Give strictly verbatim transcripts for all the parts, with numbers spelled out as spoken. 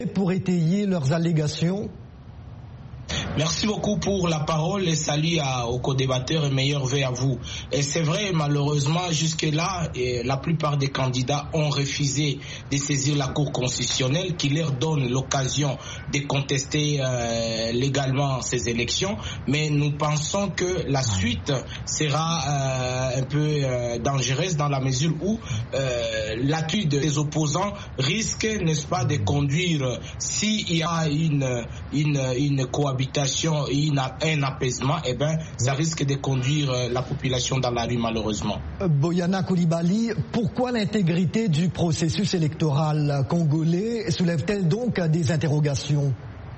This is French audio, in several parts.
pour étayer leurs allégations. Merci beaucoup pour la parole et salut à, aux co-débatteurs et meilleurs vœux à vous. Et c'est vrai, malheureusement, jusque-là, et la plupart des candidats ont refusé de saisir la Cour constitutionnelle qui leur donne l'occasion de contester euh, légalement ces élections. Mais nous pensons que la suite sera euh, un peu euh, dangereuse dans la mesure où euh, l'attitude des opposants risque, n'est-ce pas, de conduire, s'il y a une, une, une cohabitation, un apaisement, eh ben, ça risque de conduire la population dans la rue, malheureusement. Boyana Coulibaly, pourquoi l'intégrité du processus électoral congolais soulève-t-elle donc des interrogations ?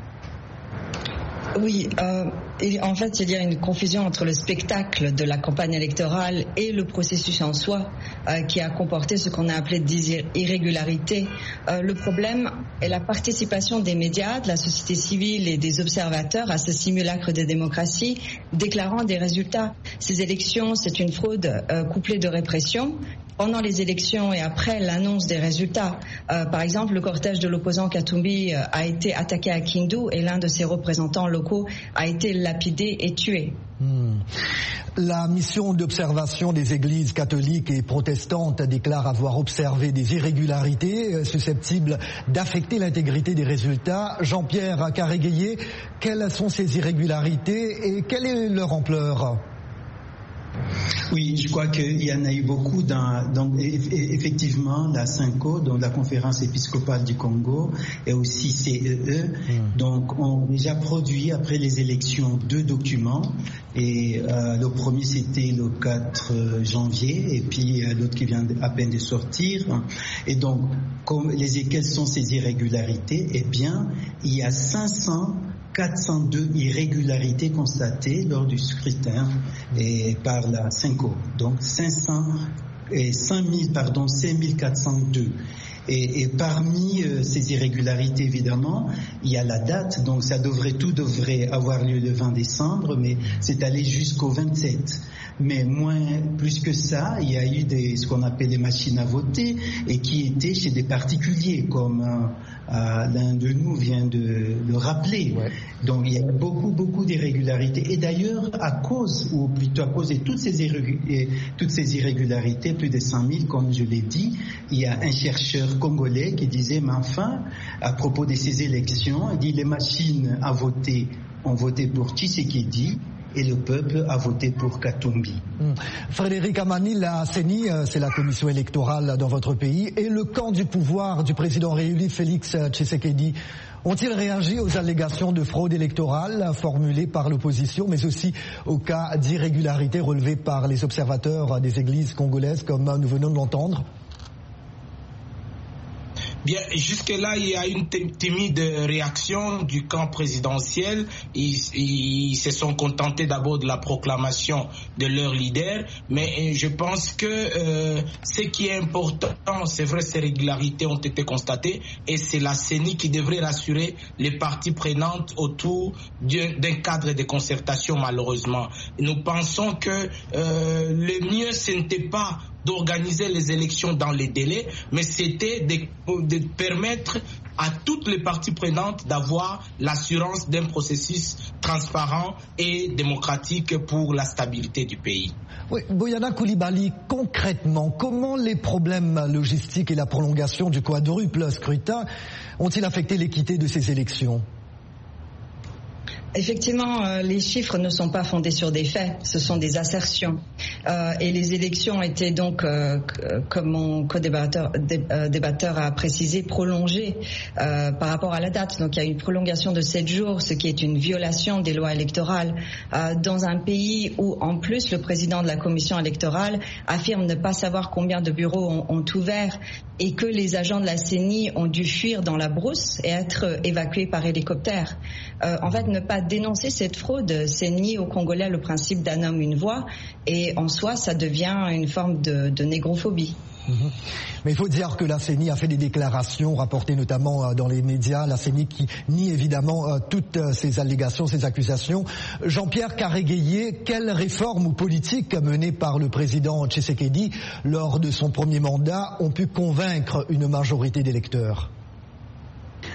Oui, euh, et en fait, il y a une confusion entre le spectacle de la campagne électorale et le processus en soi, euh, qui a comporté ce qu'on a appelé des irrégularités. Euh, le problème est la participation des médias, de la société civile et des observateurs à ce simulacre de démocratie, déclarant des résultats. Ces élections, c'est une fraude euh, couplée de répression. Pendant les élections et après l'annonce des résultats, euh, par exemple, le cortège de l'opposant Katumbi euh, a été attaqué à Kindu et l'un de ses représentants locaux a été lapidé et tué. Hmm. La mission d'observation des églises catholiques et protestantes déclare avoir observé des irrégularités susceptibles d'affecter l'intégrité des résultats. Jean-Pierre Caréguéier, quelles sont ces irrégularités et quelle est leur ampleur ? Oui, je crois qu'il y en a eu beaucoup dans, dans effectivement la CENCO, donc la Conférence épiscopale du Congo, et aussi C E E, mmh. donc ont déjà produit après les élections deux documents, et euh, le premier c'était le quatre janvier, et puis euh, l'autre qui vient à peine de sortir. Et donc, comme les, quelles sont ces irrégularités? Eh bien, il y a cinq cents quatre cent deux irrégularités constatées lors du scrutin et par la CENCO. Donc cinq cents et cinq mille, pardon, cinq mille quatre cent deux. Et, et parmi euh, ces irrégularités, évidemment, il y a la date. Donc ça devrait, tout devrait avoir lieu le vingt décembre, mais c'est allé jusqu'au vingt-sept. Mais moins, plus que ça, il y a eu des, ce qu'on appelle les machines à voter et qui étaient chez des particuliers, comme euh, euh, l'un de nous vient de le rappeler. Ouais. Donc il y a beaucoup, beaucoup d'irrégularités. Et d'ailleurs, à cause, ou plutôt à cause de toutes ces, irrégularités, toutes ces irrégularités, plus de cent mille, comme je l'ai dit, il y a un chercheur congolais qui disait, mais enfin, à propos de ces élections, il dit les machines à voter ont voté pour Tshisekedi et le peuple a voté pour Katumbi. Mmh. Frédéric Amani, la C E N I, c'est la commission électorale dans votre pays, et le camp du pouvoir du président réélu Félix Tshisekedi ont-ils réagi aux allégations de fraude électorale formulées par l'opposition, mais aussi aux cas d'irrégularité relevés par les observateurs des églises congolaises, comme nous venons de l'entendre? Bien, jusque-là, il y a une timide réaction du camp présidentiel. Ils, ils se sont contentés d'abord de la proclamation de leur leader, mais je pense que euh, ce qui est important, c'est vrai, ces régularités ont été constatées et c'est la C E N I qui devrait rassurer les parties prenantes autour d'un cadre de concertation, malheureusement. Nous pensons que euh, le mieux, ce n'était pas d'organiser les élections dans les délais, mais c'était de, de permettre à toutes les parties prenantes d'avoir l'assurance d'un processus transparent et démocratique pour la stabilité du pays. Oui, Boyana Coulibaly, concrètement, comment les problèmes logistiques et la prolongation du quadruple scrutin ont-ils affecté l'équité de ces élections ? Effectivement, euh, les chiffres ne sont pas fondés sur des faits, ce sont des assertions. Euh, et les élections étaient donc, euh, comme mon co-débatteur dé, euh, débatteur a précisé, prolongées euh, par rapport à la date. Donc il y a une prolongation de sept jours, ce qui est une violation des lois électorales euh, dans un pays où, en plus, le président de la commission électorale affirme ne pas savoir combien de bureaux ont, ont ouvert et que les agents de la C E N I ont dû fuir dans la brousse et être évacués par hélicoptère. Euh, en fait, ne pas dénoncer cette fraude, c'est nier aux Congolais le principe d'un homme, une voix, et en soi, ça devient une forme de, de négrophobie. Mmh. Mais il faut dire que la C E N I a fait des déclarations rapportées notamment dans les médias, la C E N I qui nie évidemment toutes ces allégations, ces accusations. Jean-Pierre Caréguéier, quelles réformes ou politiques menées par le président Tshisekedi lors de son premier mandat ont pu convaincre une majorité d'électeurs ?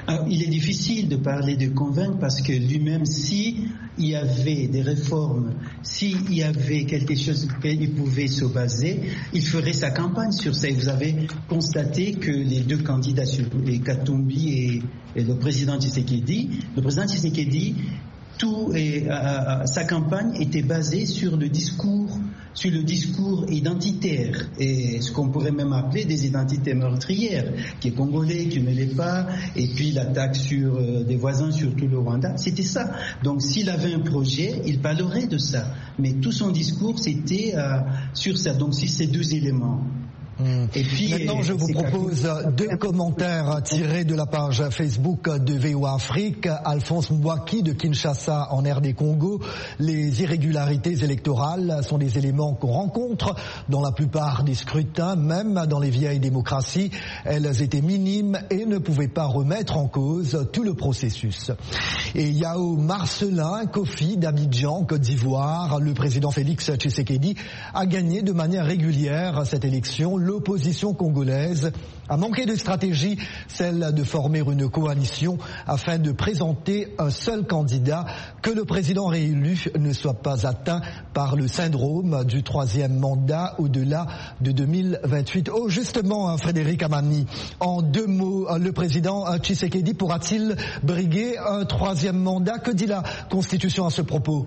Alors, il est difficile de parler de convaincre parce que lui-même, si il y avait des réformes, s'il y avait quelque chose sur lequel il pouvait se baser, il ferait sa campagne sur ça. Et vous avez constaté que les deux candidats, les Katumbi et, et le président Tshisekedi, le président Tshisekedi, tout et, euh, sa campagne était basée sur le discours, sur le discours identitaire et ce qu'on pourrait même appeler des identités meurtrières, qui est congolais, qui ne l'est pas, et puis l'attaque sur euh, des voisins, surtout le Rwanda. C'était ça. Donc s'il avait un projet, il parlerait de ça. Mais tout son discours, c'était euh, sur ça. Donc si ces deux éléments. Mmh. Et puis, maintenant, je vous propose deux commentaires tirés de la page Facebook de V O A Afrique. Alphonse Mbouaki de Kinshasa en R D Congo. Les irrégularités électorales sont des éléments qu'on rencontre dans la plupart des scrutins, même dans les vieilles démocraties. Elles étaient minimes et ne pouvaient pas remettre en cause tout le processus. Et Yao Marcelin Kofi d'Abidjan, Côte d'Ivoire, le président Félix Tshisekedi a gagné de manière régulière cette élection. L'opposition congolaise a manqué de stratégie, celle de former une coalition afin de présenter un seul candidat, que le président réélu ne soit pas atteint par le syndrome du troisième mandat au-delà de deux mille vingt-huit. Oh, justement, Frédéric Amani, en deux mots, le président Tshisekedi pourra-t-il briguer un troisième mandat? Que dit la Constitution à ce propos?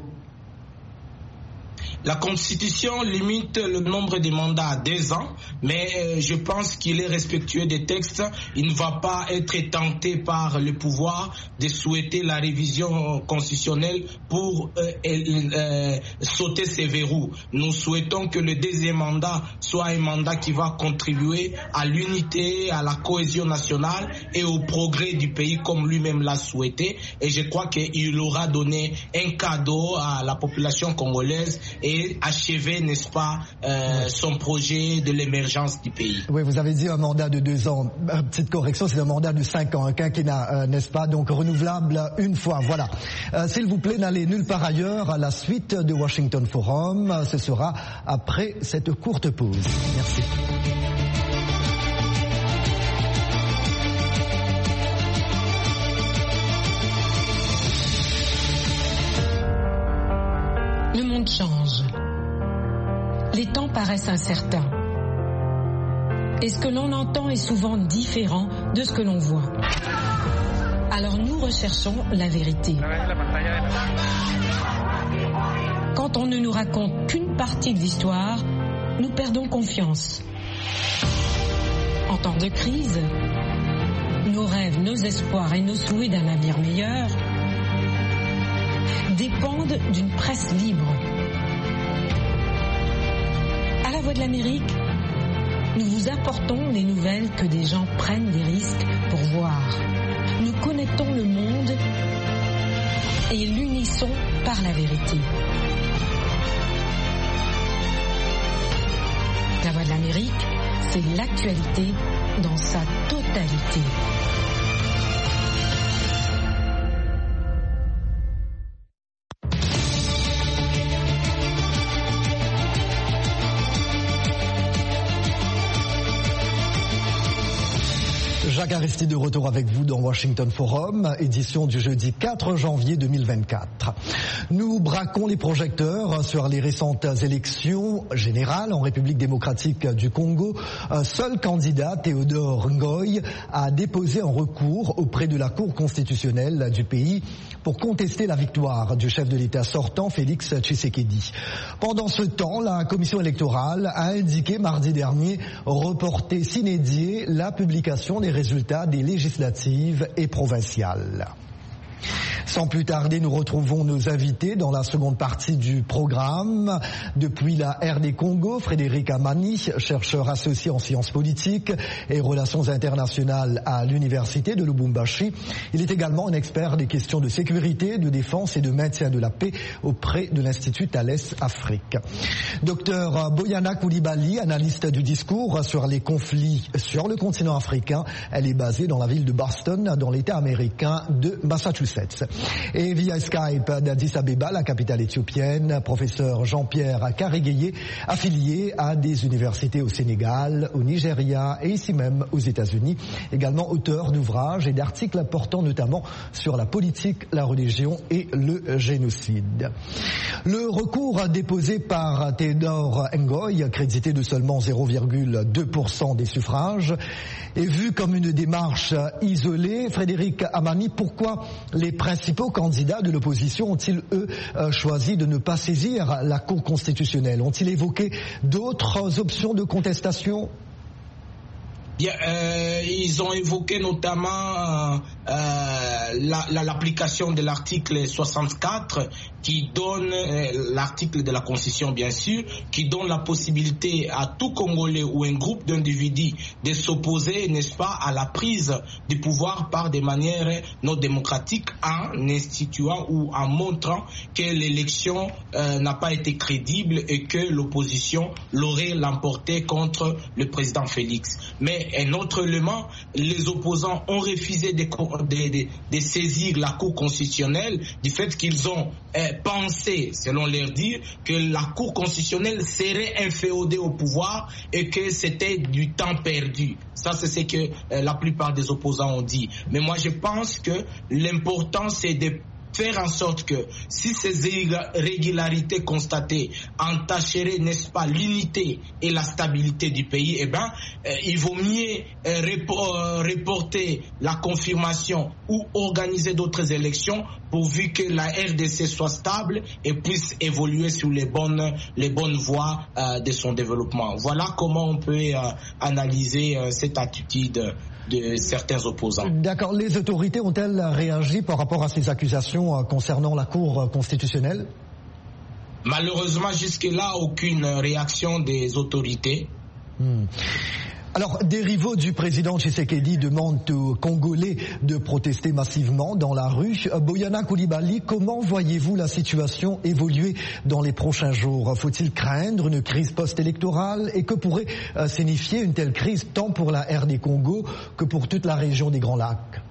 La Constitution limite le nombre de mandats à deux ans, mais je pense qu'il est respectueux des textes. Il ne va pas être tenté par le pouvoir de souhaiter la révision constitutionnelle pour euh, euh, sauter ces verrous. Nous souhaitons que le deuxième mandat soit un mandat qui va contribuer à l'unité, à la cohésion nationale et au progrès du pays comme lui-même l'a souhaité. Et je crois qu'il aura donné un cadeau à la population congolaise et et achever, n'est-ce pas, euh, son projet de l'émergence du pays. Oui, vous avez dit un mandat de deux ans. Petite correction, c'est un mandat de cinq ans, un quinquennat, euh, n'est-ce pas, donc renouvelable une fois. Voilà. Euh, s'il vous plaît, n'allez nulle part ailleurs. À la suite de Washington Forum, ce sera après cette courte pause. Merci. Le monde change. Les temps paraissent incertains. Et ce que l'on entend est souvent différent de ce que l'on voit. Alors nous recherchons la vérité. Quand on ne nous raconte qu'une partie de l'histoire, nous perdons confiance. En temps de crise, nos rêves, nos espoirs et nos souhaits d'un avenir meilleur dépendent d'une presse libre. À la Voix de l'Amérique, nous vous apportons les nouvelles que des gens prennent des risques pour voir. Nous connectons le monde et l'unissons par la vérité. La Voix de l'Amérique, c'est l'actualité dans sa totalité. Jacques Aristide de retour avec vous dans Washington Forum, édition du jeudi quatre janvier deux mille vingt-quatre. Nous braquons les projecteurs sur les récentes élections générales en République démocratique du Congo. Un seul candidat, Théodore Ngoy, a déposé un recours auprès de la Cour constitutionnelle du pays pour contester la victoire du chef de l'État sortant, Félix Tshisekedi. Pendant ce temps, la commission électorale a indiqué mardi dernier reporter sine die la publication des résultats des législatives et provinciales. Sans plus tarder, nous retrouvons nos invités dans la seconde partie du programme. Depuis la R D Congo, Frédéric Amani, chercheur associé en sciences politiques et relations internationales à l'université de Lubumbashi. Il est également un expert des questions de sécurité, de défense et de maintien de la paix auprès de l'Institut Thales Afrique. Docteur Boyana Koulibaly, analyste du discours sur les conflits sur le continent africain. Elle est basée dans la ville de Boston, dans l'État américain de Massachusetts. Et via Skype d'Addis Abeba, la capitale éthiopienne, professeur Jean-Pierre Karegueye, affilié à des universités au Sénégal, au Nigeria et ici même aux États-Unis. Également auteur d'ouvrages et d'articles portant notamment sur la politique, la religion et le génocide. Le recours déposé par Théodore Ngoy, crédité de seulement zéro virgule deux pour cent des suffrages, est vu comme une démarche isolée. Frédéric Amani, pourquoi les principaux candidats de l'opposition ont-ils, eux, choisi de ne pas saisir la Cour constitutionnelle? Ont-ils évoqué d'autres options de contestation? Bien, euh, ils ont évoqué notamment euh, l'application la, la, de l'article soixante-quatre qui donne, euh, l'article de la Constitution bien sûr, qui donne la possibilité à tout Congolais ou un groupe d'individus de s'opposer, n'est-ce pas, à la prise du pouvoir par des manières non démocratiques en instituant ou en montrant que l'élection euh, n'a pas été crédible et que l'opposition l'aurait l'emporté contre le président Félix. Mais un autre élément, les opposants ont refusé de, de, de, de saisir la Cour constitutionnelle du fait qu'ils ont euh, pensé, selon leur dire, que la Cour constitutionnelle serait inféodée au pouvoir et que c'était du temps perdu. Ça, c'est ce que euh, la plupart des opposants ont dit. Mais moi, je pense que l'important, c'est de faire en sorte que si ces irrégularités constatées entacheraient, n'est-ce pas, l'unité et la stabilité du pays, eh ben, euh, il vaut mieux euh, repor euh, reporter la confirmation ou organiser d'autres élections pourvu que la R D C soit stable et puisse évoluer sur les bonnes, les bonnes voies euh, de son développement. Voilà comment on peut euh, analyser euh, cette attitude de certains opposants. D'accord. Les autorités ont-elles réagi par rapport à ces accusations concernant la Cour constitutionnelle? Malheureusement, jusque-là, aucune réaction des autorités. Hmm. Alors, des rivaux du président Tshisekedi demandent aux Congolais de protester massivement dans la rue. Boyana Coulibaly, comment voyez-vous la situation évoluer dans les prochains jours? Faut-il craindre une crise post-électorale? Et que pourrait euh, signifier une telle crise tant pour la R D Congo que pour toute la région des Grands Lacs?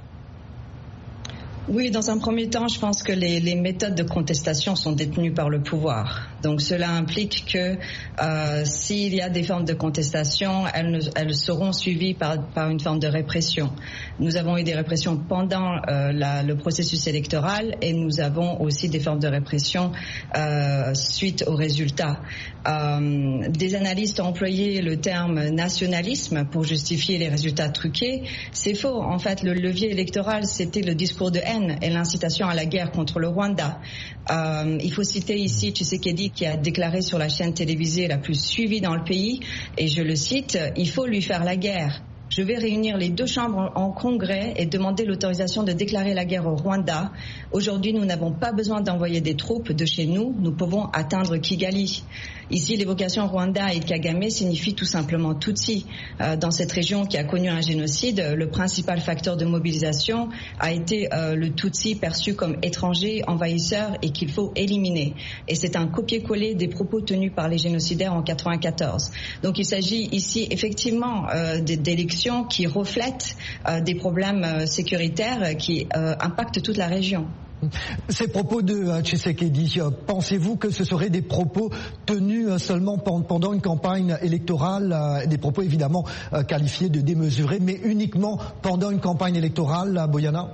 Oui, dans un premier temps, je pense que les, les méthodes de contestation sont détenues par le pouvoir. Donc cela implique que euh, s'il y a des formes de contestation, elles, ne, elles seront suivies par, par une forme de répression. Nous avons eu des répressions pendant euh, la, le processus électoral et nous avons aussi des formes de répression euh, suite aux résultats. Euh, des analystes ont employé le terme nationalisme pour justifier les résultats truqués. C'est faux. En fait, le levier électoral, c'était le discours de haine et l'incitation à la guerre contre le Rwanda. Euh, il faut citer ici Tshisekedi qui a déclaré sur la chaîne télévisée la plus suivie dans le pays, et je le cite, « Il faut lui faire la guerre ». Je vais réunir les deux chambres en congrès et demander l'autorisation de déclarer la guerre au Rwanda. Aujourd'hui, nous n'avons pas besoin d'envoyer des troupes de chez nous. Nous pouvons atteindre Kigali. Ici, l'évocation Rwanda et Kagame signifie tout simplement Tutsi. Euh, dans cette région qui a connu un génocide, le principal facteur de mobilisation a été euh, le Tutsi perçu comme étranger, envahisseur et qu'il faut éliminer. Et c'est un copier-coller des propos tenus par les génocidaires en quatre-vingt-quatorze. Donc il s'agit ici effectivement euh, d'élections qui reflètent euh, des problèmes euh, sécuritaires qui euh, impactent toute la région. Ces propos de uh, Tshisekedi, uh, pensez-vous que ce seraient des propos tenus uh, seulement pendant une campagne électorale, uh, des propos évidemment uh, qualifiés de démesurés, mais uniquement pendant une campagne électorale, uh, Boyana?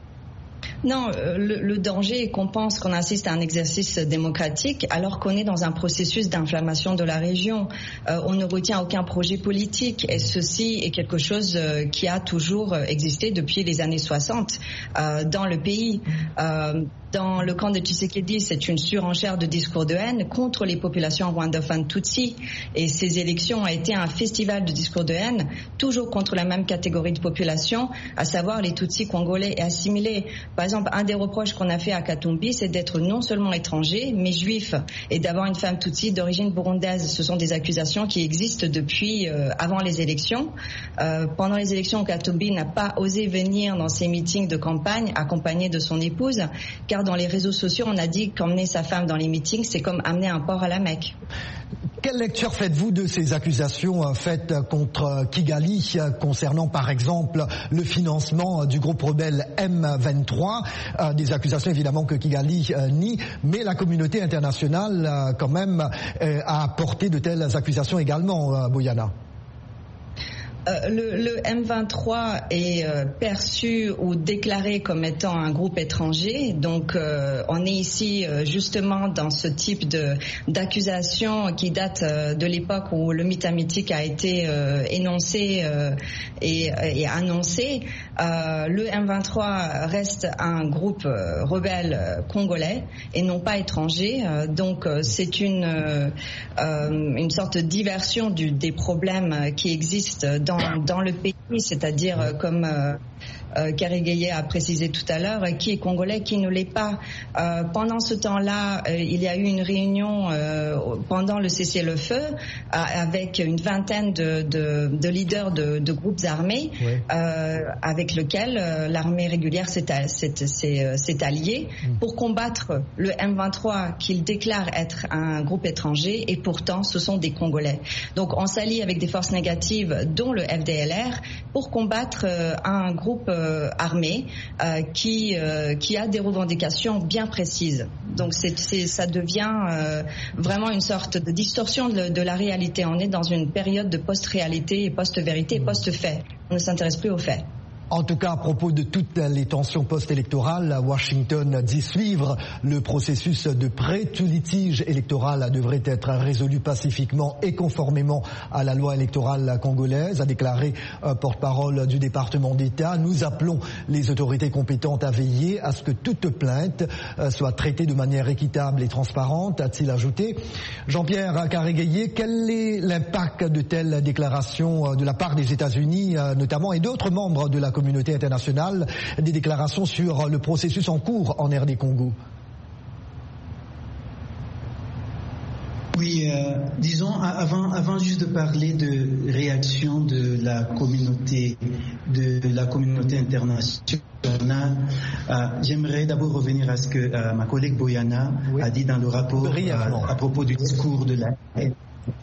Non, le, le danger est qu'on pense qu'on assiste à un exercice démocratique alors qu'on est dans un processus d'inflammation de la région. Euh, on ne retient aucun projet politique et ceci est quelque chose euh, qui a toujours existé depuis les années soixante euh, dans le pays. Euh, Dans le camp de Tshisekedi, c'est une surenchère de discours de haine contre les populations rwandophones Tutsi. Et ces élections ont été un festival de discours de haine, toujours contre la même catégorie de population, à savoir les Tutsis congolais et assimilés. Par exemple, un des reproches qu'on a fait à Katumbi, c'est d'être non seulement étranger, mais juif, et d'avoir une femme Tutsi d'origine burundaise. Ce sont des accusations qui existent depuis euh, avant les élections. Euh, pendant les élections, Katumbi n'a pas osé venir dans ses meetings de campagne accompagné de son épouse, car dans les réseaux sociaux, on a dit qu'emmener sa femme dans les meetings, c'est comme amener un porc à la Mecque. Quelle lecture faites-vous de ces accusations faites contre Kigali concernant par exemple le financement du groupe rebelle M vingt-trois, des accusations évidemment que Kigali nie, mais la communauté internationale quand même a porté de telles accusations également, Boyana? Euh, le, le M vingt-trois est euh, perçu ou déclaré comme étant un groupe étranger, donc euh, on est ici euh, justement dans ce type de d'accusation qui date euh, de l'époque où le mythe mythique a été euh, énoncé euh, et, et annoncé. Euh, le M vingt-trois reste un groupe euh, rebelle congolais et non pas étranger, euh, donc euh, c'est une euh, une sorte de diversion du, des problèmes qui existent dans Dans, dans le pays, c'est-à-dire euh, comme euh, euh, Karigeye a précisé tout à l'heure, qui est congolais, qui ne l'est pas. Euh, pendant ce temps-là, euh, il y a eu une réunion euh, pendant le cessez-le-feu euh, avec une vingtaine de, de, de leaders de, de groupes armés, oui. euh, avec lesquels euh, l'armée régulière s'est, s'est, s'est, s'est alliée mmh. pour combattre le M vingt-trois qu'il déclare être un groupe étranger, et pourtant ce sont des Congolais. Donc on s'allie avec des forces négatives, dont le F D L R, pour combattre euh, un groupe euh, armé euh, qui, euh, qui a des revendications bien précises. Donc c'est, c'est, ça devient euh, vraiment une sorte de distorsion de, de la réalité. On est dans une période de post-réalité, post-vérité, post-fait. On ne s'intéresse plus aux faits. En tout cas, à propos de toutes les tensions post-électorales, Washington dit suivre le processus de près. Tout litige électoral devrait être résolu pacifiquement et conformément à la loi électorale congolaise, a déclaré un porte-parole du département d'État. Nous appelons les autorités compétentes à veiller à ce que toute plainte soit traitée de manière équitable et transparente, a-t-il ajouté. Jean-Pierre Karigeye, quel est l'impact de telles déclarations de la part des États-Unis notamment et d'autres membres de la communauté internationale, des déclarations sur le processus en cours en R D Congo? Oui, euh, disons, avant, avant juste de parler de réaction de la communauté, de la communauté internationale, euh, j'aimerais d'abord revenir à ce que euh, ma collègue Boyana oui. a dit dans le rapport euh, à propos du discours de la haine.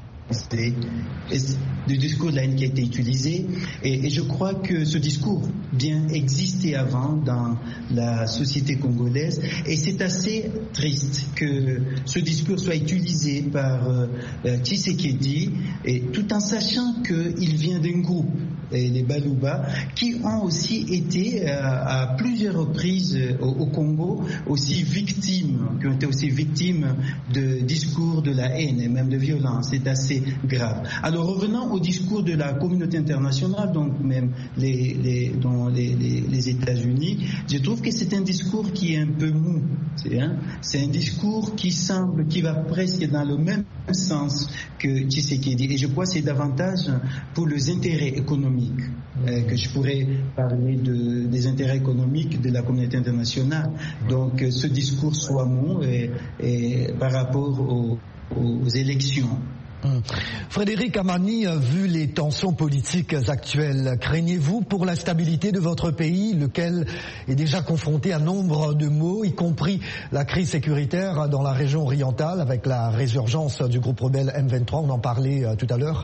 Du discours de la haine qui a été utilisé, et, et je crois que ce discours bien existait avant dans la société congolaise, et c'est assez triste que ce discours soit utilisé par euh, Tshisekedi, et tout en sachant qu'il vient d'un groupe, et les Baluba, qui ont aussi été euh, à plusieurs reprises euh, au, au Congo aussi victimes, qui ont été aussi victimes de discours de la haine et même de violence. C'est assez grave. Alors revenons au discours de la communauté internationale, donc même les, les, dans les, les, les États-Unis, je trouve que c'est un discours qui est un peu mou. C'est, hein, c'est un discours qui semble, qui va presque dans le même sens que Tshisekedi. Et je crois que c'est davantage pour les intérêts économiques euh, que je pourrais parler de, des intérêts économiques de la communauté internationale. Donc euh, ce discours soit mou et, et par rapport aux, aux élections. Frédéric Amani, vu les tensions politiques actuelles, craignez-vous pour la stabilité de votre pays, lequel est déjà confronté à nombre de maux, y compris la crise sécuritaire dans la région orientale avec la résurgence du groupe rebelle M vingt-trois, on en parlait tout à l'heure?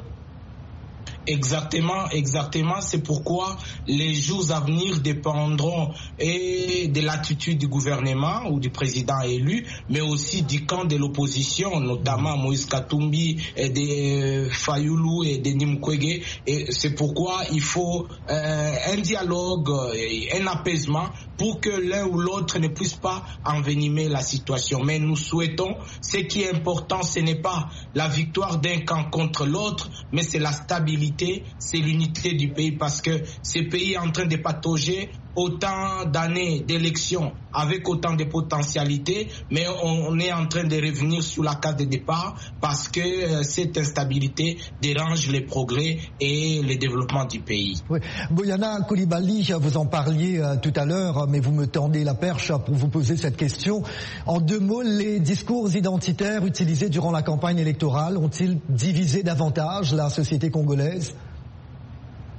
Exactement, exactement. C'est pourquoi les jours à venir dépendront et de l'attitude du gouvernement ou du président élu, mais aussi du camp de l'opposition, notamment Moïse Katumbi, et de Fayoulou et de Nimkwege. Et c'est pourquoi il faut euh, un dialogue, un apaisement pour que l'un ou l'autre ne puisse pas envenimer la situation. Mais nous souhaitons, ce qui est important, ce n'est pas la victoire d'un camp contre l'autre, mais c'est la stabilité, c'est l'unité du pays, parce que ce pays est en train de patauger autant d'années d'élections avec autant de potentialités, mais on est en train de revenir sur la case de départ parce que euh, cette instabilité dérange les progrès et le développement du pays. Oui. Boyana Coulibaly, vous en parliez euh, tout à l'heure, mais vous me tendez la perche pour vous poser cette question. En deux mots, les discours identitaires utilisés durant la campagne électorale ont-ils divisé davantage la société congolaise ?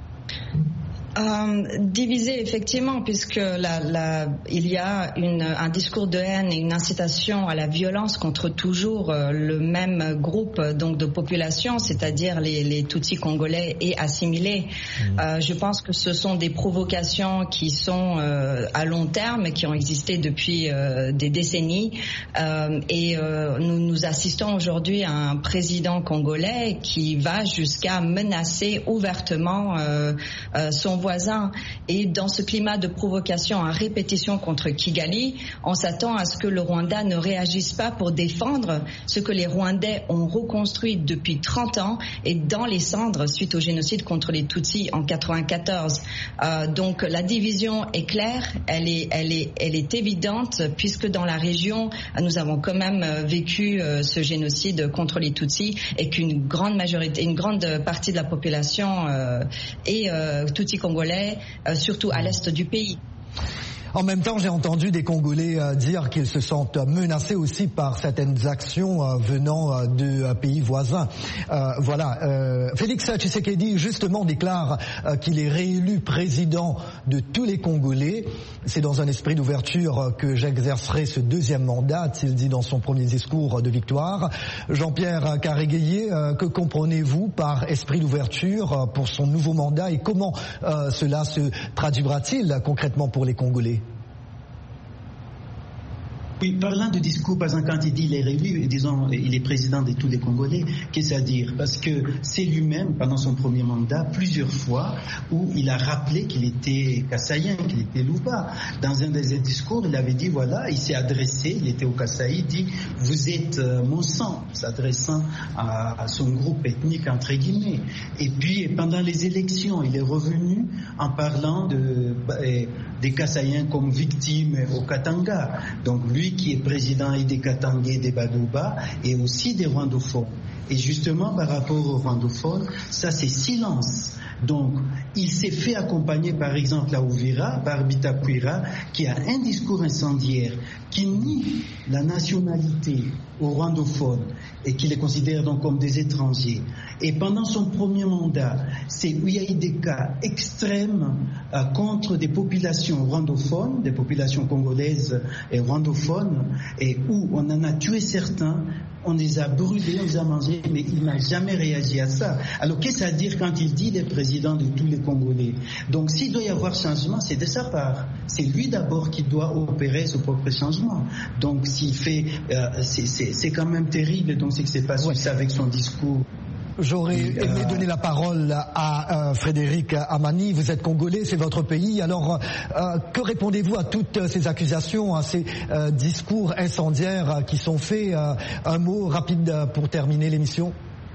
Euh, divisé effectivement, puisque la, la, il y a une, un discours de haine et une incitation à la violence contre toujours euh, le même groupe donc de population, c'est-à-dire les, les Tutsis congolais et assimilés. Mmh. Euh, je pense que ce sont des provocations qui sont euh, à long terme, qui ont existé depuis euh, des décennies, euh, et euh, nous, nous assistons aujourd'hui à un président congolais qui va jusqu'à menacer ouvertement euh, euh, son voisin. Et dans ce climat de provocation à répétition contre Kigali, on s'attend à ce que le Rwanda ne réagisse pas pour défendre ce que les Rwandais ont reconstruit depuis trente ans et dans les cendres suite au génocide contre les Tutsis en quatre-vingt-quatorze. Euh, donc la division est claire, elle est, elle est, elle est évidente, puisque dans la région, nous avons quand même vécu euh, ce génocide contre les Tutsis et qu'une grande majorité, une grande partie de la population euh, est euh, Tutsi congolais, euh, surtout à l'est du pays. En même temps, j'ai entendu des Congolais euh, dire qu'ils se sentent menacés aussi par certaines actions euh, venant euh, de euh, pays voisins. Euh, voilà. Euh, Félix Tshisekedi, justement, déclare euh, qu'il est réélu président de tous les Congolais. C'est dans un esprit d'ouverture euh, que j'exercerai ce deuxième mandat, a-t-il dit dans son premier discours de victoire. Jean-Pierre Karéguéié, euh, que comprenez-vous par esprit d'ouverture euh, pour son nouveau mandat et comment euh, cela se traduira-t-il concrètement pour les Congolais? Oui, parlant du discours, par exemple, quand il dit il est réélu, disons, il est président de tous les Congolais, qu'est-ce à dire? Parce que c'est lui-même, pendant son premier mandat, plusieurs fois, où il a rappelé qu'il était Kassaïen, qu'il était Louba. Dans un des discours, il avait dit, voilà, il s'est adressé, il était au Kasaï, il dit, vous êtes euh, mon sang, s'adressant à, à son groupe ethnique, entre guillemets. Et puis, pendant les élections, il est revenu en parlant de, euh, des Kassaïens comme victimes au Katanga. Donc, lui, qui est président et des Katangais, des Badouba, et aussi des rwandophones. Et justement, par rapport aux rwandophones, ça c'est silence. Donc, il s'est fait accompagner, par exemple, à Uvira, par Bitakwira, qui a un discours incendiaire, qui nie la nationalité aux rwandophones et qui les considère donc comme des étrangers. Et pendant son premier mandat, c'est où il y a eu des cas extrêmes euh, contre des populations rwandophones, des populations congolaises et rwandophones, et où on en a tué certains, on les a brûlés, on les a mangés, mais il n'a jamais réagi à ça. Alors qu'est-ce à dire quand il dit les présidents de tous les Congolais? Donc s'il doit y avoir changement, c'est de sa part. C'est lui d'abord qui doit opérer ce propre changement. Donc s'il fait, euh, c'est, c'est, c'est quand même terrible, donc c'est que c'est pas ouais. ça avec son discours. J'aurais aimé donner la parole à euh, Frédéric Amani. Vous êtes congolais, c'est votre pays. Alors, euh, que répondez-vous à toutes ces accusations, à ces euh, discours incendiaires qui sont faits? euh, Un mot rapide pour terminer l'émission.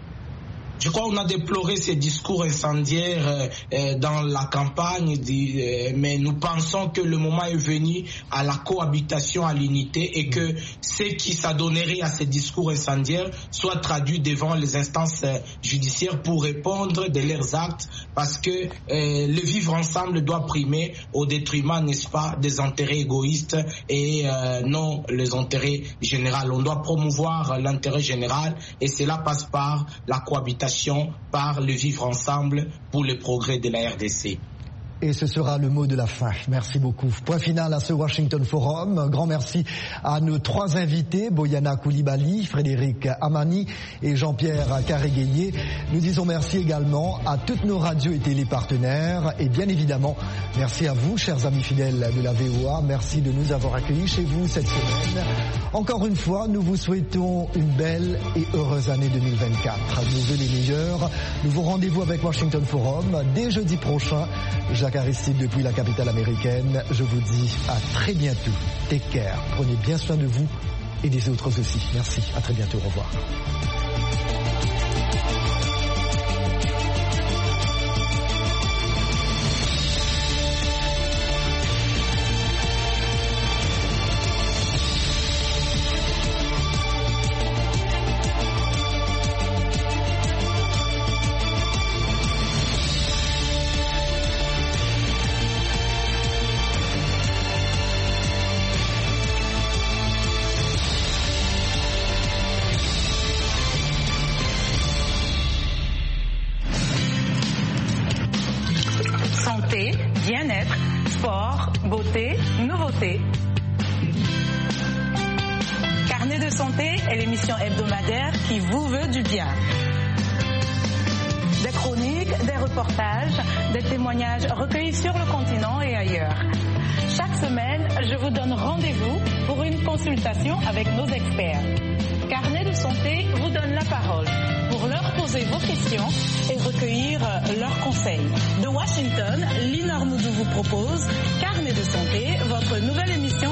Je crois qu'on a déploré ces discours incendiaires euh, dans la campagne, euh, mais nous pensons que le moment est venu à la cohabitation, à l'unité, et que ceux qui s'adonneraient à ces discours incendiaires soient traduits devant les instances euh, judiciaires pour répondre de leurs actes, parce que euh, le vivre ensemble doit primer au détriment, n'est-ce pas, des intérêts égoïstes et euh, non les intérêts généraux. On doit promouvoir l'intérêt général et cela passe par la cohabitation, par le vivre ensemble pour le progrès de la R D C. Et ce sera le mot de la fin. Merci beaucoup. Point final à ce Washington Forum. Un grand merci à nos trois invités, Boyana Koulibaly, Frédéric Amani et Jean-Pierre Karéguéié. Nous disons merci également à toutes nos radios et télépartenaires. Et bien évidemment, merci à vous, chers amis fidèles de la V O A. Merci de nous avoir accueillis chez vous cette semaine. Encore une fois, nous vous souhaitons une belle et heureuse année deux mille vingt-quatre. Nos vœux les meilleurs. Nouveau rendez-vous avec Washington Forum dès jeudi prochain. Jacques Aristide depuis la capitale américaine. Je vous dis à très bientôt. Take care. Prenez bien soin de vous et des autres aussi. Merci. À très bientôt. Au revoir. santé. Carnet de santé est l'émission hebdomadaire qui vous veut du bien. Des chroniques, des reportages, des témoignages recueillis sur le continent et ailleurs. Chaque semaine, je vous donne rendez-vous pour une consultation avec nos experts. Carnet de santé vous donne la parole pour leur poser vos questions et recueillir leurs conseils. De Washington, Lina Armoudou vous propose Carnet de santé, votre nouvelle émission